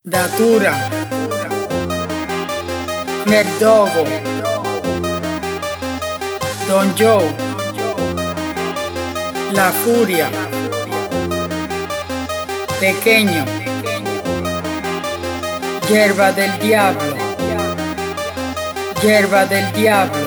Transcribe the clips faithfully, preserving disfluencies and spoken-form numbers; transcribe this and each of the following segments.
Datura, Nerdogo, Don Joe, La Furia, Pequeño, Hierba del Diablo, Hierba del Diablo,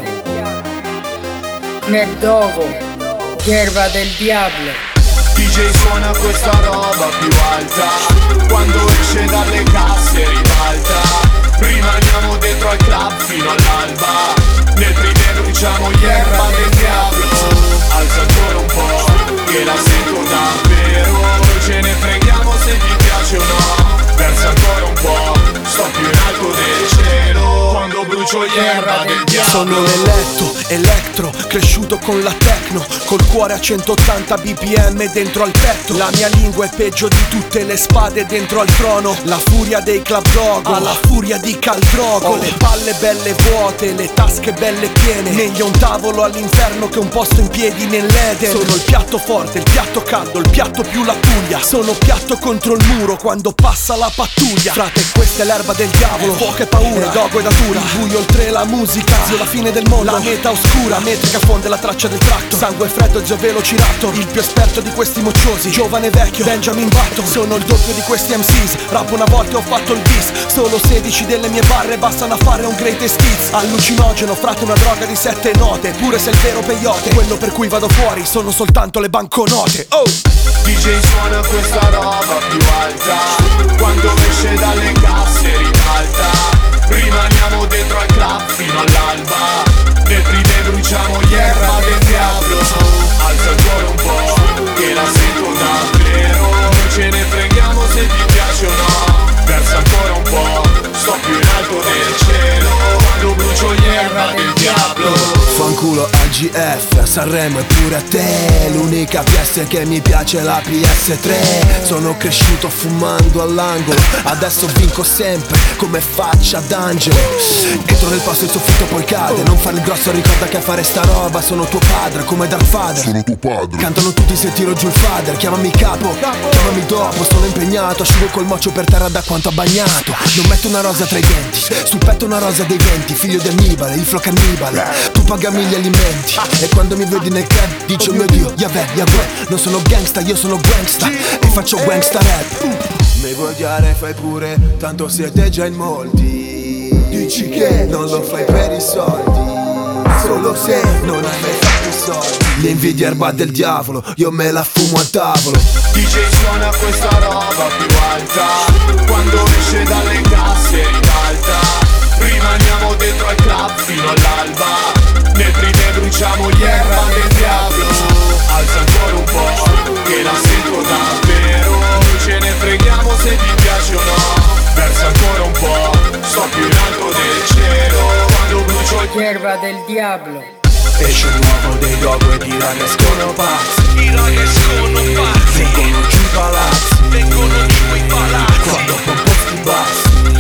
Nerdogo, Hierba del Diablo. D J suona questa roba più alta, quando esce dalle casse ribalta. Rimaniamo dentro al club fino all'alba, nel privé bruciamo l'erba del diavolo. Alza ancora un po', che la sento davvero, ce ne freghiamo se ti piace o no. Versa ancora un po', sto più in alto del cielo, quando brucio l'erba del diavolo. Sono l'eletto, elettro, cresciuto con la techno, col cuore a centottanta B P M dentro al petto. La mia lingua è peggio di tutte le spade dentro al trono. La furia dei club dogo, oh. La furia di Caldrogo, oh. Le palle belle vuote, le tasche belle piene, meglio un tavolo all'inferno che un posto in piedi nell'Eden. Sono il piatto forte, il piatto caldo, il piatto più la puglia. Sono piatto contro il muro quando passa la pattuglia. Frate, questa è l'erba del diavolo, poche paura, dogo e datura. Il buio oltre la musica, zio la fine del mondo. La meta oscura, metrica fonde la traccia del tratto. Sangue freddo e zio velociraptor, il più esperto di questi mocciosi. Giovane vecchio, Benjamin Button. Sono il doppio di questi M Cs, rappo una volta e ho fatto il bis. Solo sedici delle mie barre bastano a fare un greatest hits. Allucinogeno, frate, una droga di sette note. Pure se il vero peyote, quello per cui vado fuori sono soltanto le banconote. Oh! D J suona questa roba più alta, quando esce dalle casse ribalta. Rimaniamo dentro al club fino all'alba, nel privé bruciamo l'erba del diavolo. Alza ancora un po', che la sento davvero, ce ne freghiamo se ti piace o no. Versa ancora un po', sto più in alto del cielo, quando brucio l'erba del diavolo. Fanculo al G F, a Sanremo e pure a te. L'unica P S che mi piace è la P S tre. Sono cresciuto fumando all'angolo, adesso vinco sempre come faccia d'angelo. Entro nel passo il soffitto poi cade. Non fare il grosso, ricorda che a fare sta roba sono tuo padre, come Dark Father. Sono tuo padre. Cantano tutti se tiro giù il fader. Chiamami capo, chiamami dopo, sono impegnato. Asciugo col mocio per terra da quanto ha bagnato. Non metto una rosa tra i denti, sul petto una rosa dei venti. Figlio di Annibale, il flow cannibale. Tu pagami gli alimenti, e quando mi vedi nel club dici oh mio Dio, Yahweh, Yahweh. Non sono gangsta, io sono gangsta e faccio gangsta rap. Mi vuoi odiare, fai pure, tanto siete già in molti. Dici che non lo fai per i soldi, solo se non hai mai fatto i soldi. L'invidia erba del diavolo, io me la fumo a tavolo. D J suona questa roba più alta, quando esce dalle casse ribalta. Rimaniamo dentro al club fino all'alba, nel privé bruciamo l'erba del diavolo. Alza ancora un po', che la sento davvero, ce ne freghiamo se ti piace o no. Versa ancora un po', sto più in alto del cielo, quando brucio l'erba del diavolo. Esce il nuovo dei dogo e i raga escono pazzi. I raga escono pazzi, vengono giù i palazzi, vengono giù i palazzi. Quando composti bassi,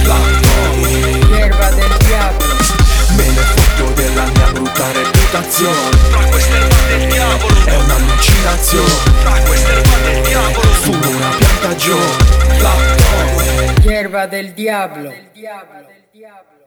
clap l'erba del diavolo. Me ne fotto della mia brutta reputazione. Tra questa erba del diavolo è un'allucinazione. Tra questa erba del diavolo fumo una piantagione. Clap l'erba del diavolo.